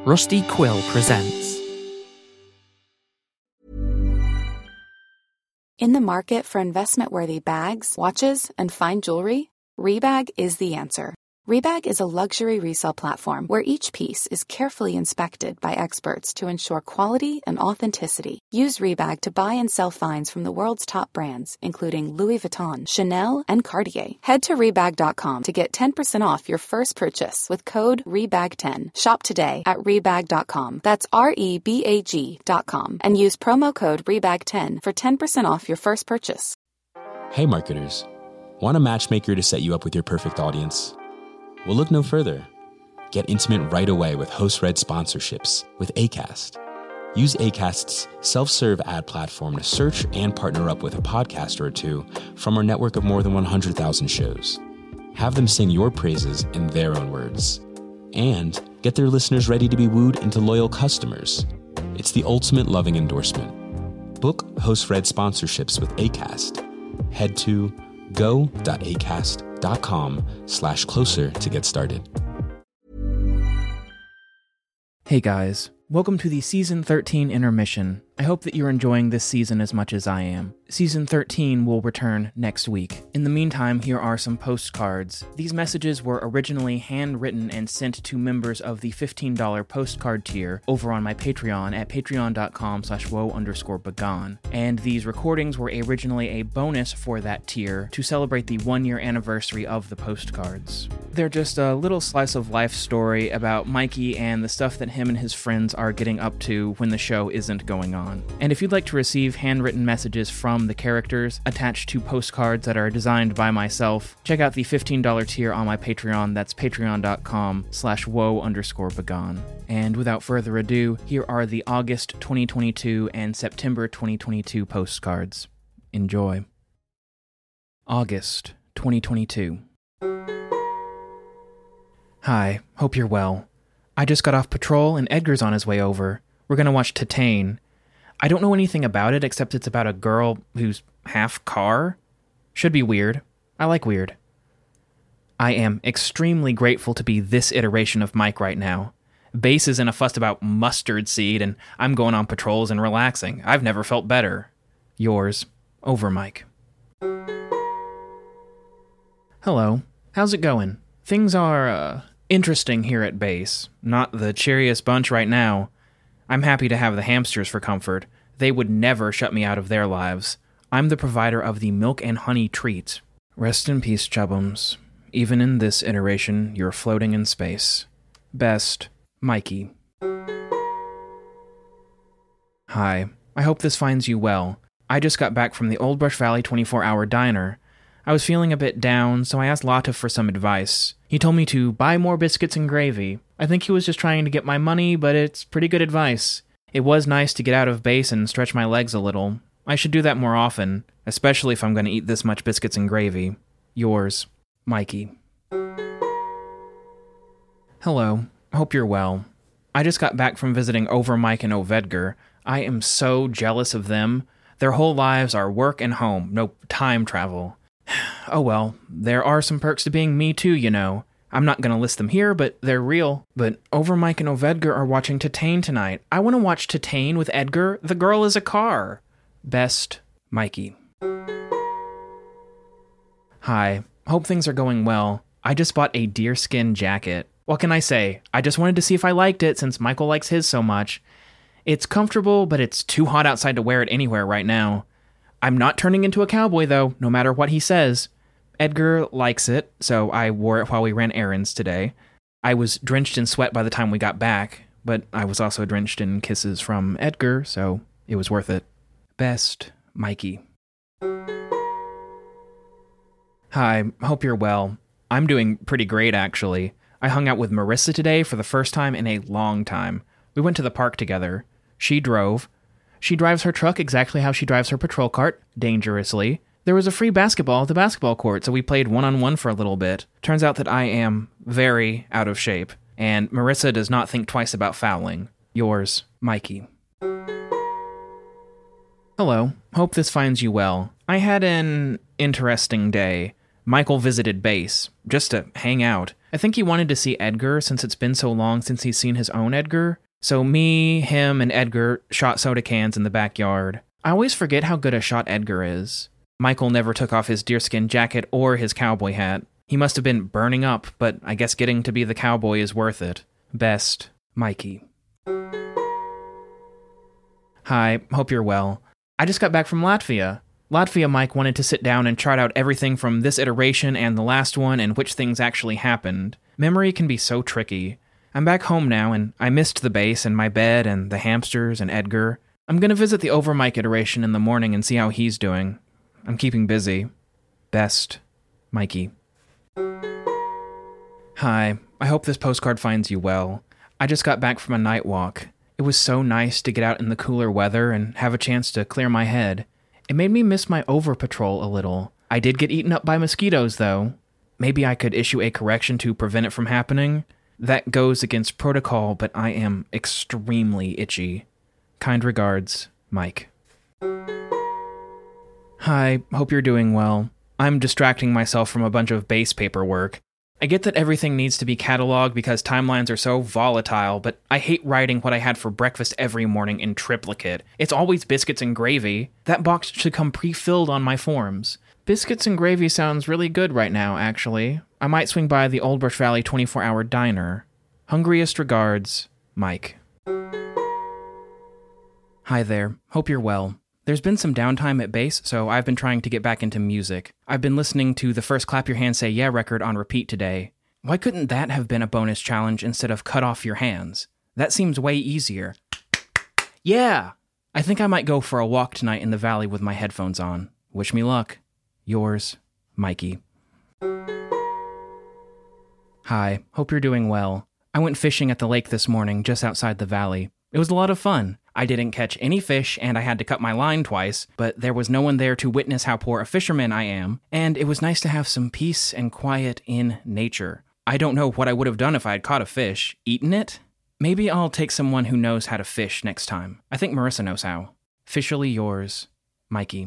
Rusty Quill presents. In the market for investment-worthy bags, watches, and fine jewelry, Rebag is the answer. Rebag is a luxury resale platform where each piece is carefully inspected by experts to ensure quality and authenticity. Use Rebag to buy and sell finds from the world's top brands, including Louis Vuitton, Chanel, and Cartier. Head to Rebag.com to get 10% off your first purchase with code REBAG10. Shop today at Rebag.com. That's REBAG.com. And use promo code REBAG10 for 10% off your first purchase. Hey marketers, want a matchmaker to set you up with your perfect audience? Well, look no further. Get intimate right away with host-read sponsorships with Acast. Use Acast's self-serve ad platform to search and partner up with a podcaster or two from our network of more than 100,000 shows. Have them sing your praises in their own words. And get their listeners ready to be wooed into loyal customers. It's the ultimate loving endorsement. Book host-read sponsorships with Acast. Head to go.acast.com/closer to get started. Hey guys, welcome to the Season 13 intermission. I hope that you're enjoying this season as much as I am. Season 13 will return next week. In the meantime, here are some postcards. These messages were originally handwritten and sent to members of the $15 postcard tier over on my Patreon at patreon.com/woe_begone. And these recordings were originally a bonus for that tier to celebrate the 1-year anniversary of the postcards. They're just a little slice of life story about Mikey and the stuff that him and his friends are getting up to when the show isn't going on. And if you'd like to receive handwritten messages from the characters attached to postcards that are designed by myself, check out the $15 tier on my Patreon. That's patreon.com/woe_begone. And without further ado, here are the August 2022 and September 2022 postcards. Enjoy. August 2022. Hi, hope you're well. I just got off patrol and Edgar's on his way over. We're gonna watch Titane. I don't know anything about it except it's about a girl who's half car. Should be weird. I like weird. I am extremely grateful to be this iteration of Mike right now. Base is in a fuss about mustard seed, and I'm going on patrols and relaxing. I've never felt better. Yours, Over Mike. Hello. How's it going? Things are, interesting here at base. Not the cheeriest bunch right now. I'm happy to have the hamsters for comfort. They would never shut me out of their lives. I'm the provider of the milk and honey treat. Rest in peace, Chubbums. Even in this iteration, you're floating in space. Best, Mikey. Hi. I hope this finds you well. I just got back from the Old Brush Valley 24-hour diner. I was feeling a bit down, so I asked Latif for some advice. He told me to buy more biscuits and gravy. I think he was just trying to get my money, but it's pretty good advice. It was nice to get out of base and stretch my legs a little. I should do that more often, especially if I'm going to eat this much biscuits and gravy. Yours, Mikey. Hello. Hope you're well. I just got back from visiting Over Mike and Ovedgar. I am so jealous of them. Their whole lives are work and home, no time travel. Oh well, there are some perks to being me too, you know. I'm not gonna list them here, but they're real. But Over Mike and Ovedgar are watching Titane tonight. I want to watch Titane with Edgar. The girl is a car. Best, Mikey. Hi. Hope things are going well. I just bought a deerskin jacket. What can I say? I just wanted to see if I liked it since Michael likes his so much. It's comfortable, but it's too hot outside to wear it anywhere right now. I'm not turning into a cowboy, though, no matter what he says. Edgar likes it, so I wore it while we ran errands today. I was drenched in sweat by the time we got back, but I was also drenched in kisses from Edgar, so it was worth it. Best, Mikey. Hi, hope you're well. I'm doing pretty great, actually. I hung out with Marissa today for the first time in a long time. We went to the park together. She drove. She drives her truck exactly how she drives her patrol cart, dangerously. There was a free basketball at the basketball court, so we played one-on-one for a little bit. Turns out that I am very out of shape, and Marissa does not think twice about fouling. Yours, Mikey. Hello. Hope this finds you well. I had an interesting day. Michael visited base, just to hang out. I think he wanted to see Edgar since it's been so long since he's seen his own Edgar. So me, him, and Edgar shot soda cans in the backyard. I always forget how good a shot Edgar is. Michael never took off his deerskin jacket or his cowboy hat. He must have been burning up, but I guess getting to be the cowboy is worth it. Best, Mikey. Hi, hope you're well. I just got back from Latvia. Latvia Mike wanted to sit down and chart out everything from this iteration and the last one and which things actually happened. Memory can be so tricky. I'm back home now, and I missed the base and my bed and the hamsters and Edgar. I'm gonna visit the Over Mike iteration in the morning and see how he's doing. I'm keeping busy. Best, Mikey. Hi, I hope this postcard finds you well. I just got back from a night walk. It was so nice to get out in the cooler weather and have a chance to clear my head. It made me miss my over patrol a little. I did get eaten up by mosquitoes, though. Maybe I could issue a correction to prevent it from happening. That goes against protocol, but I am extremely itchy. Kind regards, Mike. Hi, hope you're doing well. I'm distracting myself from a bunch of base paperwork. I get that everything needs to be cataloged because timelines are so volatile, but I hate writing what I had for breakfast every morning in triplicate. It's always biscuits and gravy. That box should come pre-filled on my forms. Biscuits and gravy sounds really good right now, actually. I might swing by the Old Brush Valley 24-hour diner. Hungriest regards, Mike. Hi there. Hope you're well. There's been some downtime at base, so I've been trying to get back into music. I've been listening to the first Clap Your Hands Say Yeah record on repeat today. Why couldn't that have been a bonus challenge instead of Cut Off Your Hands? That seems way easier. Yeah! I think I might go for a walk tonight in the valley with my headphones on. Wish me luck. Yours, Mikey. Hi, hope you're doing well. I went fishing at the lake this morning just outside the valley. It was a lot of fun. I didn't catch any fish, and I had to cut my line twice, but there was no one there to witness how poor a fisherman I am, and it was nice to have some peace and quiet in nature. I don't know what I would have done if I had caught a fish. Eaten it? Maybe I'll take someone who knows how to fish next time. I think Marissa knows how. Officially yours, Mikey.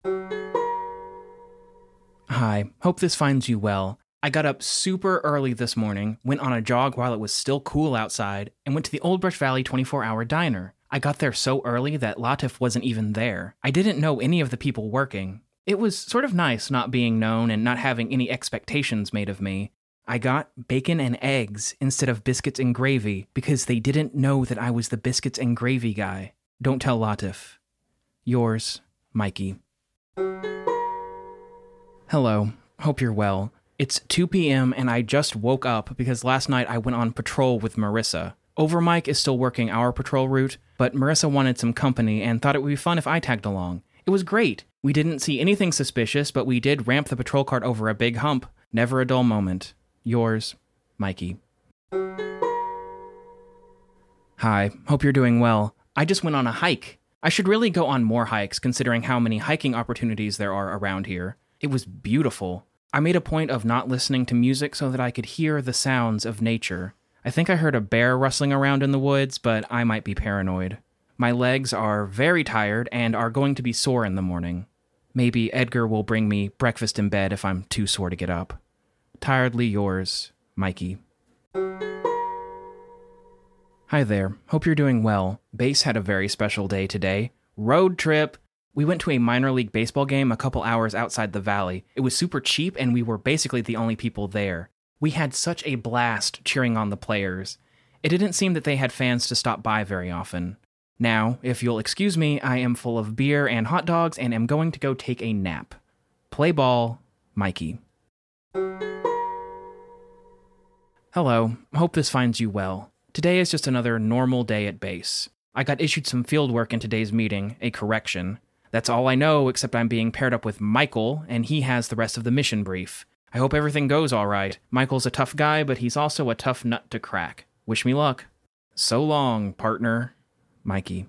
Hi, hope this finds you well. I got up super early this morning, went on a jog while it was still cool outside, and went to the Old Brush Valley 24-hour diner. I got there so early that Latif wasn't even there. I didn't know any of the people working. It was sort of nice not being known and not having any expectations made of me. I got bacon and eggs instead of biscuits and gravy because they didn't know that I was the biscuits and gravy guy. Don't tell Latif. Yours, Mikey. Hello. Hope you're well. It's 2 p.m. and I just woke up because last night I went on patrol with Marissa. Over Mike is still working our patrol route, but Marissa wanted some company and thought it would be fun if I tagged along. It was great. We didn't see anything suspicious, but we did ramp the patrol cart over a big hump. Never a dull moment. Yours, Mikey. Hi, hope you're doing well. I just went on a hike. I should really go on more hikes considering how many hiking opportunities there are around here. It was beautiful. I made a point of not listening to music so that I could hear the sounds of nature. I think I heard a bear rustling around in the woods, but I might be paranoid. My legs are very tired and are going to be sore in the morning. Maybe Edgar will bring me breakfast in bed if I'm too sore to get up. Tiredly yours, Mikey. Hi there. Hope you're doing well. Base had a very special day today. Road trip! We went to a minor league baseball game a couple hours outside the valley. It was super cheap and we were basically the only people there. We had such a blast cheering on the players. It didn't seem that they had fans to stop by very often. Now, if you'll excuse me, I am full of beer and hot dogs and am going to go take a nap. Play ball, Mikey. Hello, hope this finds you well. Today is just another normal day at base. I got issued some field work in today's meeting, a correction. That's all I know, except I'm being paired up with Michael, and he has the rest of the mission brief. I hope everything goes all right. Michael's a tough guy, but he's also a tough nut to crack. Wish me luck. So long, partner. Mikey.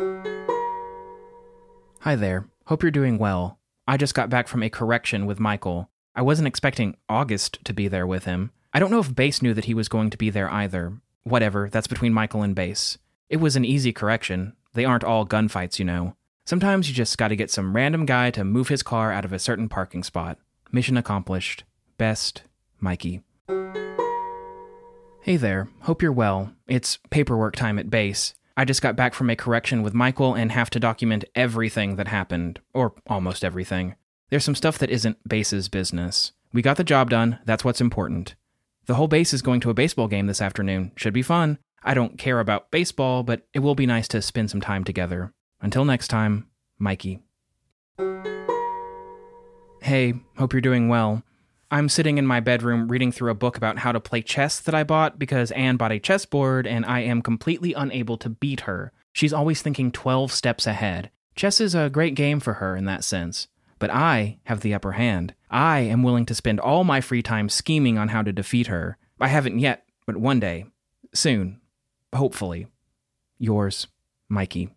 Hi there. Hope you're doing well. I just got back from a correction with Michael. I wasn't expecting August to be there with him. I don't know if Base knew that he was going to be there either. Whatever, that's between Michael and Base. It was an easy correction. They aren't all gunfights, you know. Sometimes you just gotta get some random guy to move his car out of a certain parking spot. Mission accomplished. Best, Mikey. Hey there, hope you're well. It's paperwork time at base. I just got back from a correction with Michael and have to document everything that happened, or almost everything. There's some stuff that isn't base's business. We got the job done, that's what's important. The whole base is going to a baseball game this afternoon. Should be fun. I don't care about baseball, but it will be nice to spend some time together. Until next time, Mikey. Hey, hope you're doing well. I'm sitting in my bedroom reading through a book about how to play chess that I bought because Anne bought a chessboard and I am completely unable to beat her. She's always thinking 12 steps ahead. Chess is a great game for her in that sense. But I have the upper hand. I am willing to spend all my free time scheming on how to defeat her. I haven't yet, but one day. Soon. Hopefully. Yours, Mikey.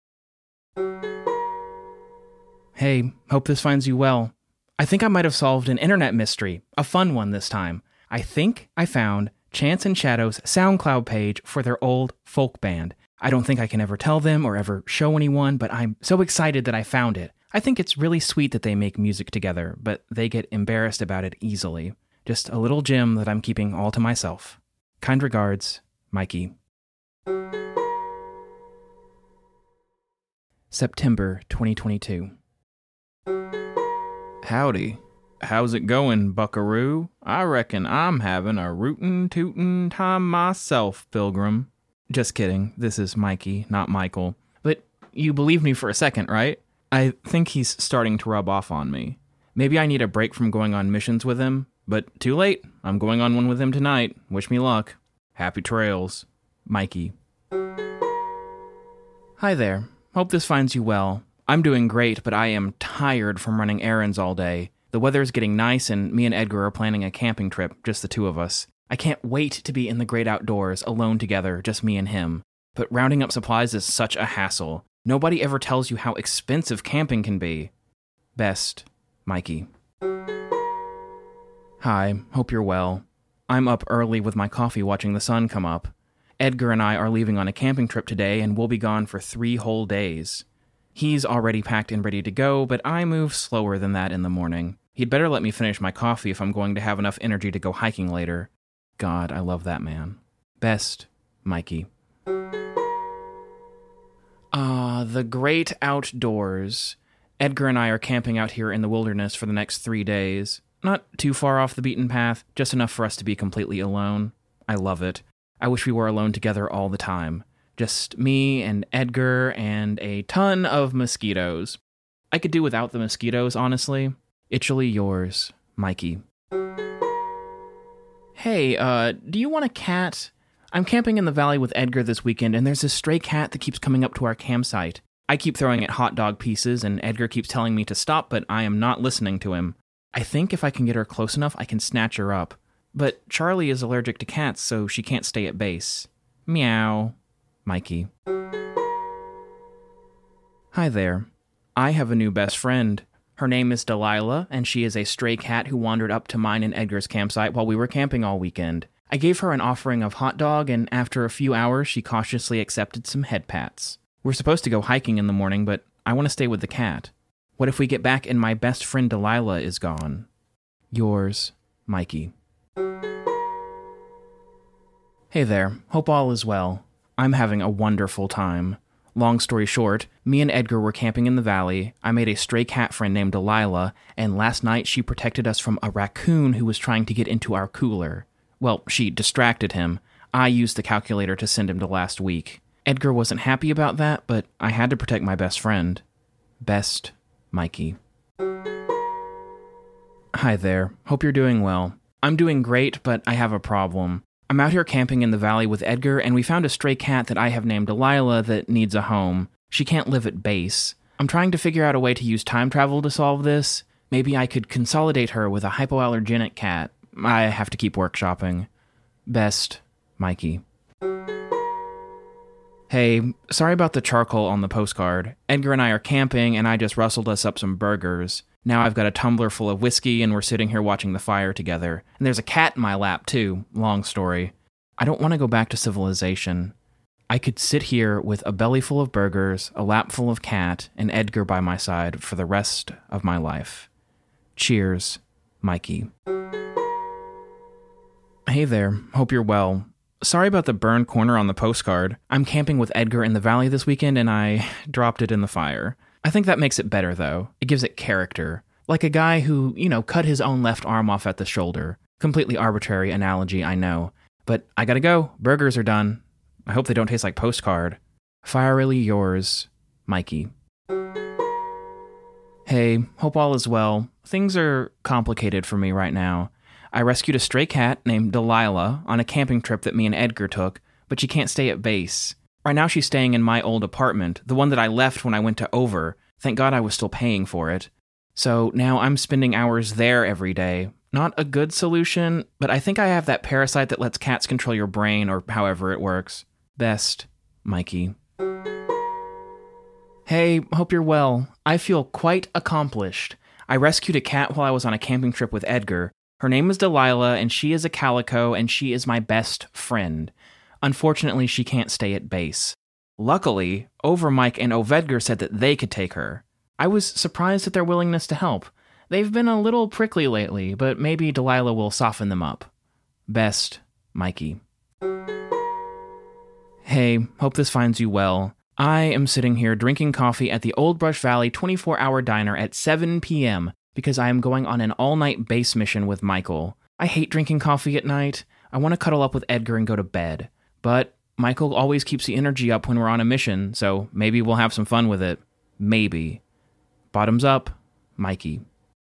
Hey, hope this finds you well. I think I might have solved an internet mystery, a fun one this time. I think I found Chance and Shadow's SoundCloud page for their old folk band. I don't think I can ever tell them or ever show anyone, but I'm so excited that I found it. I think it's really sweet that they make music together, but they get embarrassed about it easily. Just a little gem that I'm keeping all to myself. Kind regards, Mikey. September 2022. Howdy. How's it going, buckaroo? I reckon I'm having a rootin' tootin' time myself, pilgrim. Just kidding. This is Mikey, not Michael. But you believed me for a second, right? I think he's starting to rub off on me. Maybe I need a break from going on missions with him, but too late. I'm going on one with him tonight. Wish me luck. Happy trails. Mikey. Hi there. Hope this finds you well. I'm doing great, but I am tired from running errands all day. The weather is getting nice, and me and Edgar are planning a camping trip, just the two of us. I can't wait to be in the great outdoors, alone together, just me and him. But rounding up supplies is such a hassle. Nobody ever tells you how expensive camping can be. Best, Mikey. Hi, hope you're well. I'm up early with my coffee watching the sun come up. Edgar and I are leaving on a camping trip today, and we'll be gone for 3 whole days. He's already packed and ready to go, but I move slower than that in the morning. He'd better let me finish my coffee if I'm going to have enough energy to go hiking later. God, I love that man. Best, Mikey. The great outdoors. Edgar and I are camping out here in the wilderness for the next 3 days. Not too far off the beaten path, just enough for us to be completely alone. I love it. I wish we were alone together all the time. Just me and Edgar and a ton of mosquitoes. I could do without the mosquitoes, honestly. Itchily yours, Mikey. Hey, do you want a cat? I'm camping in the valley with Edgar this weekend, and there's this stray cat that keeps coming up to our campsite. I keep throwing it hot dog pieces, and Edgar keeps telling me to stop, but I am not listening to him. I think if I can get her close enough, I can snatch her up. But Charlie is allergic to cats, so she can't stay at base. Meow. Mikey. Hi there. I have a new best friend. Her name is Delilah, and she is a stray cat who wandered up to mine and Edgar's campsite while we were camping all weekend. I gave her an offering of hot dog, and after a few hours, she cautiously accepted some head pats. We're supposed to go hiking in the morning, but I want to stay with the cat. What if we get back and my best friend Delilah is gone? Yours, Mikey. Hey there. Hope all is well. I'm having a wonderful time. Long story short, me and Edgar were camping in the valley. I made a stray cat friend named Delilah, and last night she protected us from a raccoon who was trying to get into our cooler. Well, she distracted him. I used the calculator to send him to last week. Edgar wasn't happy about that, but I had to protect my best friend. Best, Mikey. Hi there. Hope you're doing well. I'm doing great, but I have a problem. I'm out here camping in the valley with Edgar, and we found a stray cat that I have named Delilah that needs a home. She can't live at base. I'm trying to figure out a way to use time travel to solve this. Maybe I could consolidate her with a hypoallergenic cat. I have to keep workshopping. Best, Mikey. Hey, sorry about the charcoal on the postcard. Edgar and I are camping, and I just rustled us up some burgers. Now I've got a tumbler full of whiskey, and we're sitting here watching the fire together. And there's a cat in my lap, too. Long story. I don't want to go back to civilization. I could sit here with a belly full of burgers, a lap full of cat, and Edgar by my side for the rest of my life. Cheers, Mikey. Hey there. Hope you're well. Sorry about the burned corner on the postcard. I'm camping with Edgar in the valley this weekend and I dropped it in the fire. I think that makes it better, though. It gives it character. Like a guy who, cut his own left arm off at the shoulder. Completely arbitrary analogy, I know. But I gotta go. Burgers are done. I hope they don't taste like postcard. Fierily yours, Mikey. Hey, hope all is well. Things are complicated for me right now. I rescued a stray cat named Delilah on a camping trip that me and Edgar took, but she can't stay at base. Right now she's staying in my old apartment, the one that I left when I went to Over. Thank God I was still paying for it. So now I'm spending hours there every day. Not a good solution, but I think I have that parasite that lets cats control your brain or however it works. Best, Mikey. Hey, hope you're well. I feel quite accomplished. I rescued a cat while I was on a camping trip with Edgar. Her name is Delilah, and she is a calico, and she is my best friend. Unfortunately, she can't stay at base. Luckily, Over Mike and Ovedgar said that they could take her. I was surprised at their willingness to help. They've been a little prickly lately, but maybe Delilah will soften them up. Best, Mikey. Hey, hope this finds you well. I am sitting here drinking coffee at the Old Brush Valley 24-hour diner at 7 p.m. because I am going on an all-night base mission with Michael. I hate drinking coffee at night. I want to cuddle up with Edgar and go to bed. But Michael always keeps the energy up when we're on a mission, so maybe we'll have some fun with it. Maybe. Bottoms up, Mikey.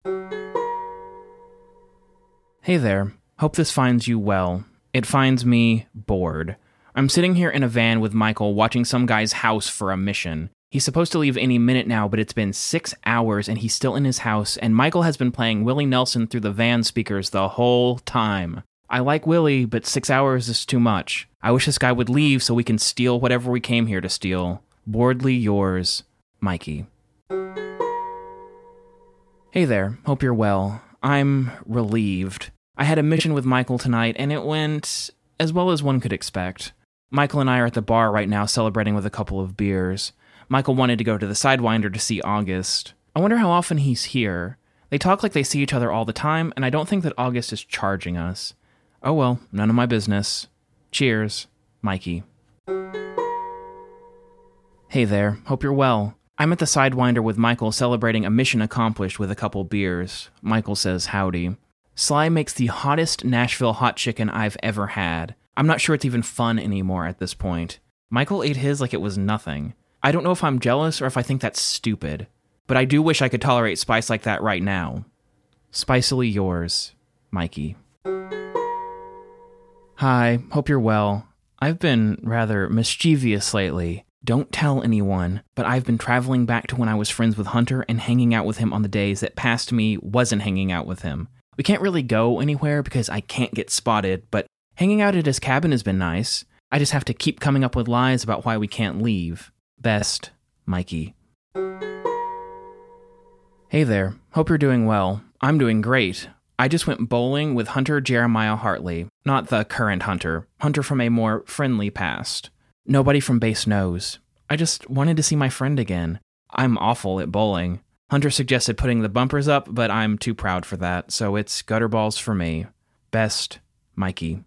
Hey there. Hope this finds you well. It finds me bored. I'm sitting here in a van with Michael watching some guy's house for a mission. He's supposed to leave any minute now, but it's been 6 hours and he's still in his house, and Michael has been playing Willie Nelson through the van speakers the whole time. I like Willie, but 6 hours is too much. I wish this guy would leave so we can steal whatever we came here to steal. Boredly yours, Mikey. Hey there, hope you're well. I'm relieved. I had a mission with Michael tonight, and it went as well as one could expect. Michael and I are at the bar right now celebrating with a couple of beers. Michael wanted to go to the Sidewinder to see August. I wonder how often he's here. They talk like they see each other all the time, and I don't think that August is charging us. Oh well, none of my business. Cheers, Mikey. Hey there, hope you're well. I'm at the Sidewinder with Michael celebrating a mission accomplished with a couple beers. Michael says howdy. Sly makes the hottest Nashville hot chicken I've ever had. I'm not sure it's even fun anymore at this point. Michael ate his like it was nothing. I don't know if I'm jealous or if I think that's stupid, but I do wish I could tolerate spice like that right now. Spicily yours, Mikey. Hi, hope you're well. I've been rather mischievous lately. Don't tell anyone, but I've been traveling back to when I was friends with Hunter and hanging out with him on the days that past me wasn't hanging out with him. We can't really go anywhere because I can't get spotted, but hanging out at his cabin has been nice. I just have to keep coming up with lies about why we can't leave. Best, Mikey. Hey there, hope you're doing well. I'm doing great. I just went bowling with Hunter Jeremiah Hartley, not the current Hunter from a more friendly past. Nobody from base knows. I just wanted to see my friend again. I'm awful at bowling. Hunter suggested putting the bumpers up, but I'm too proud for that, so it's gutter balls for me. Best, Mikey.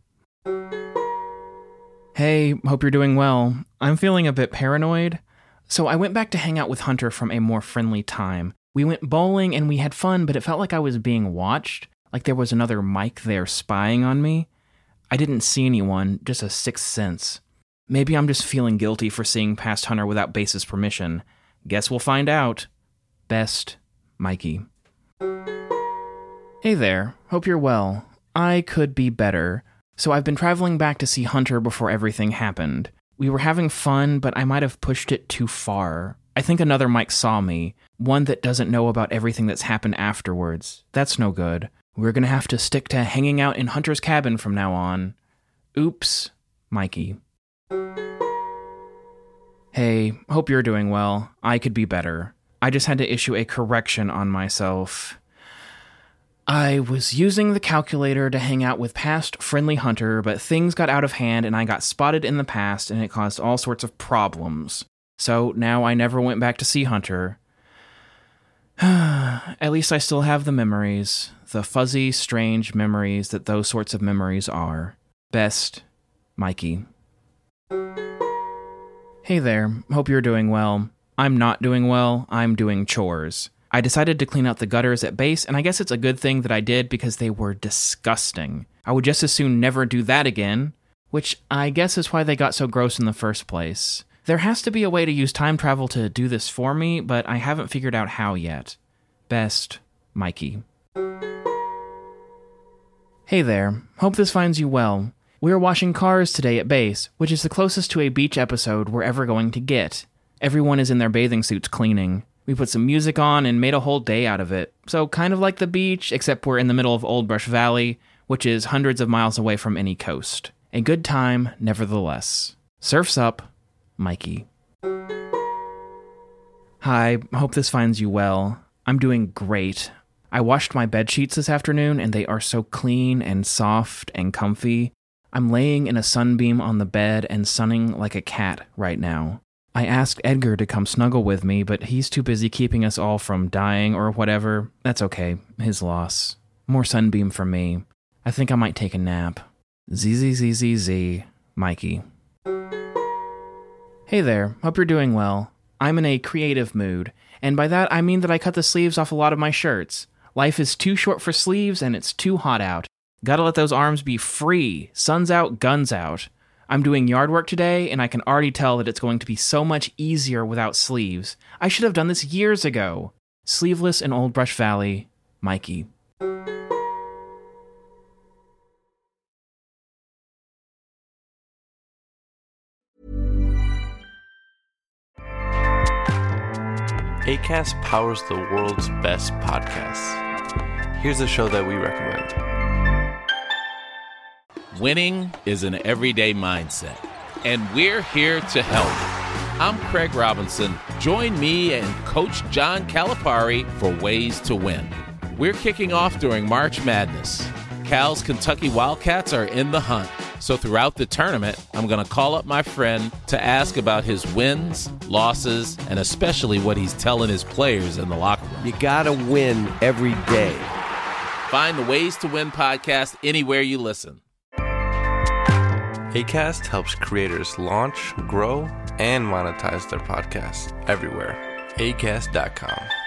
Hey, hope you're doing well. I'm feeling a bit paranoid. So I went back to hang out with Hunter from a more friendly time. We went bowling and we had fun, but it felt like I was being watched, like there was another Mike there spying on me. I didn't see anyone, just a sixth sense. Maybe I'm just feeling guilty for seeing past Hunter without Base's permission. Guess we'll find out. Best, Mikey. Hey there, hope you're well. I could be better. So I've been traveling back to see Hunter before everything happened. We were having fun, but I might have pushed it too far. I think another Mike saw me, one that doesn't know about everything that's happened afterwards. That's no good. We're gonna have to stick to hanging out in Hunter's cabin from now on. Oops, Mikey. Hey, hope you're doing well. I could be better. I just had to issue a correction on myself. I was using the calculator to hang out with past friendly Hunter, but things got out of hand and I got spotted in the past and it caused all sorts of problems. So now I never went back to see Hunter. At least I still have the memories, the fuzzy, strange memories that those sorts of memories are. Best, Mikey. Hey there, hope you're doing well. I'm not doing well, I'm doing chores. I decided to clean out the gutters at base, and I guess it's a good thing that I did because they were disgusting. I would just as soon never do that again, which I guess is why they got so gross in the first place. There has to be a way to use time travel to do this for me, but I haven't figured out how yet. Best, Mikey. Hey there, hope this finds you well. We are washing cars today at base, which is the closest to a beach episode we're ever going to get. Everyone is in their bathing suits cleaning. We put some music on and made a whole day out of it. So kind of like the beach, except we're in the middle of Old Brush Valley, which is hundreds of miles away from any coast. A good time, nevertheless. Surf's up, Mikey. Hi, hope this finds you well. I'm doing great. I washed my bed sheets this afternoon, and they are so clean and soft and comfy. I'm laying in a sunbeam on the bed and sunning like a cat right now. I asked Edgar to come snuggle with me, but he's too busy keeping us all from dying or whatever. That's okay. His loss. More sunbeam for me. I think I might take a nap. ZZZZZ, Mikey. Hey there. Hope you're doing well. I'm in a creative mood, and by that I mean that I cut the sleeves off a lot of my shirts. Life is too short for sleeves, and it's too hot out. Gotta let those arms be free. Sun's out, guns out. I'm doing yard work today, and I can already tell that it's going to be so much easier without sleeves. I should have done this years ago. Sleeveless in Old Brush Valley, Mikey. Acast powers the world's best podcasts. Here's a show that we recommend. Winning is an everyday mindset, and we're here to help. I'm Craig Robinson. Join me and Coach John Calipari for Ways to Win. We're kicking off during March Madness. Cal's Kentucky Wildcats are in the hunt. So throughout the tournament, I'm going to call up my friend to ask about his wins, losses, and especially what he's telling his players in the locker room. You got to win every day. Find the Ways to Win podcast anywhere you listen. Acast helps creators launch, grow, and monetize their podcasts everywhere. Acast.com.